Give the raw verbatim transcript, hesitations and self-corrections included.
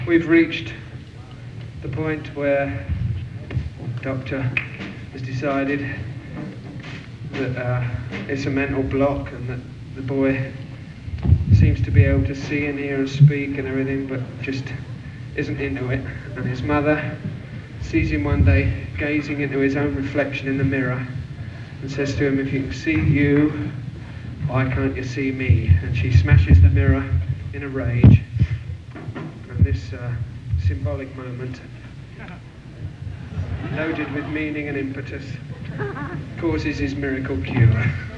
We've reached the point where doctor has decided that uh, it's a mental block and that the boy seems to be able to see and hear and speak and everything, but just isn't into it. And his mother sees him one day gazing into his own reflection in the mirror and says to him, "If you can see you, why can't you see me?" And she smashes the mirror in a rage. And this uh, symbolic moment, loaded with meaning and impetus, causes his miracle cure.